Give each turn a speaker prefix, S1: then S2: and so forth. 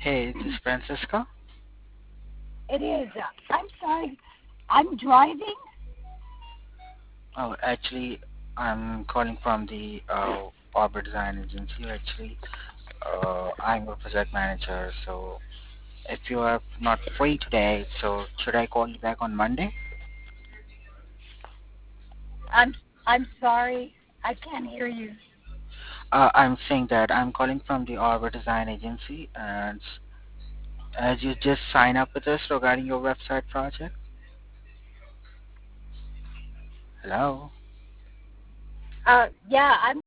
S1: Hey, this is Francisca.
S2: It is. I'm sorry. I'm driving.
S1: Oh, actually, I'm calling from the Orbit Design Agency. Actually, I'm a project manager. So, if you are not free today, so should I call you back on Monday?
S2: I'm I'm sorry. I can't hear you.
S1: I'm saying that I'm calling from the Orbit Design Agency, and as you just sign up with us regarding your website project. Hello.
S2: Yeah, I'm